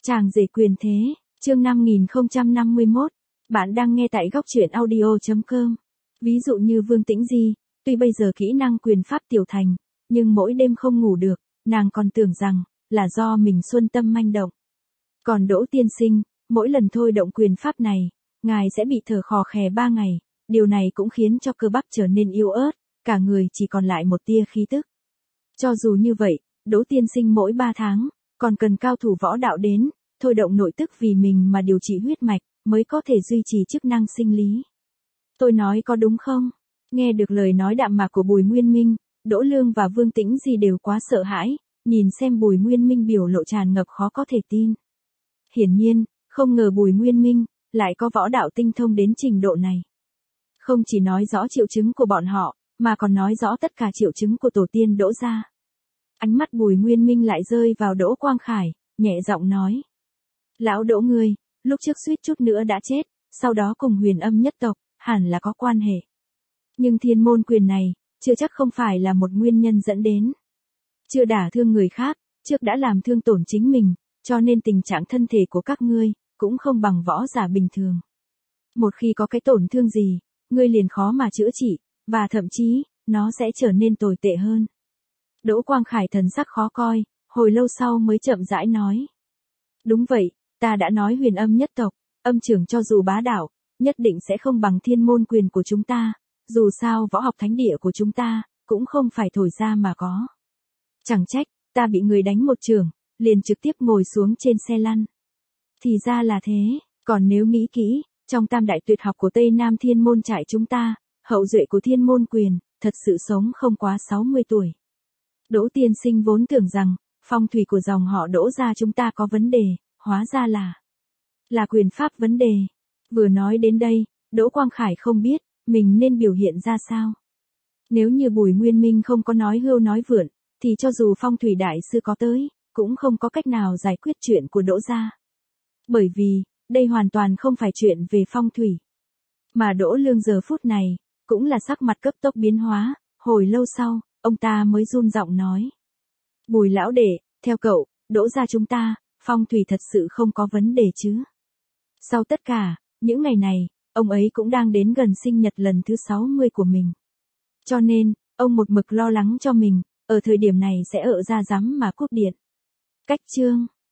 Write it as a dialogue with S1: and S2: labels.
S1: Chàng rể quyền thế, chương 5051. Bạn đang nghe tại góc truyện audio.com. Ví dụ như Vương Tĩnh Di, tuy bây giờ kỹ năng quyền pháp tiểu thành, nhưng mỗi đêm không ngủ được, nàng còn tưởng rằng là do mình xuân tâm manh động. Còn Đỗ tiên sinh, mỗi lần thôi động quyền pháp này, ngài sẽ bị thở khò khè 3 ngày, điều này cũng khiến cho cơ bắp trở nên yếu ớt, cả người chỉ còn lại một tia khí tức. Cho dù như vậy, Đỗ tiên sinh mỗi 3 tháng, còn cần cao thủ võ đạo đến, thôi động nội tức vì mình mà điều trị huyết mạch, mới có thể duy trì chức năng sinh lý. Tôi nói có đúng không? Nghe được lời nói đạm mạc của Bùi Nguyên Minh, Đỗ Lương và Vương Tĩnh Di đều quá sợ hãi, nhìn xem Bùi Nguyên Minh biểu lộ tràn ngập khó có thể tin. Hiển nhiên, không ngờ Bùi Nguyên Minh lại có võ đạo tinh thông đến trình độ này. Không chỉ nói rõ triệu chứng của bọn họ, mà còn nói rõ tất cả triệu chứng của tổ tiên Đỗ gia. Ánh mắt Bùi Nguyên Minh lại rơi vào Đỗ Quang Khải, nhẹ giọng nói. Lão Đỗ ngươi, lúc trước suýt chút nữa đã chết, sau đó cùng Huyền Âm nhất tộc, hẳn là có quan hệ. Nhưng thiên môn quyền này, chưa chắc không phải là một nguyên nhân dẫn đến. Chưa đả thương người khác, trước đã làm thương tổn chính mình, cho nên tình trạng thân thể của các ngươi, cũng không bằng võ giả bình thường. Một khi có cái tổn thương gì, ngươi liền khó mà chữa trị, và thậm chí, nó sẽ trở nên tồi tệ hơn. Đỗ Quang Khải thần sắc khó coi, hồi lâu sau mới chậm rãi nói. Đúng vậy, ta đã nói Huyền Âm nhất tộc, âm trưởng cho dù bá đạo, nhất định sẽ không bằng thiên môn quyền của chúng ta, dù sao võ học thánh địa của chúng ta, cũng không phải thổi ra mà có. Chẳng trách, ta bị người đánh một chưởng, liền trực tiếp ngồi xuống trên xe lăn. Thì ra là thế, còn nếu nghĩ kỹ, trong tam đại tuyệt học của Tây Nam thiên môn trại chúng ta, hậu duệ của thiên môn quyền, thật sự sống không quá 60 tuổi. Đỗ tiên sinh vốn tưởng rằng, phong thủy của dòng họ Đỗ gia chúng ta có vấn đề, hóa ra là quyền pháp vấn đề. Vừa nói đến đây, Đỗ Quang Khải không biết, mình nên biểu hiện ra sao. Nếu như Bùi Nguyên Minh không có nói hưu nói vượn, thì cho dù phong thủy đại sư có tới, cũng không có cách nào giải quyết chuyện của Đỗ gia. Bởi vì, đây hoàn toàn không phải chuyện về phong thủy. Mà Đỗ Lương giờ phút này, cũng là sắc mặt cấp tốc biến hóa, hồi lâu sau, ông ta mới run giọng nói. Bùi lão đệ, theo cậu, Đỗ gia chúng ta, phong thủy thật sự không có vấn đề chứ. Sau tất cả, những ngày này, ông ấy cũng đang đến gần sinh nhật lần thứ 60 của mình. Cho nên, ông một mực lo lắng cho mình, ở thời điểm này sẽ ợ ra rắm mà cúp điện. Cách chương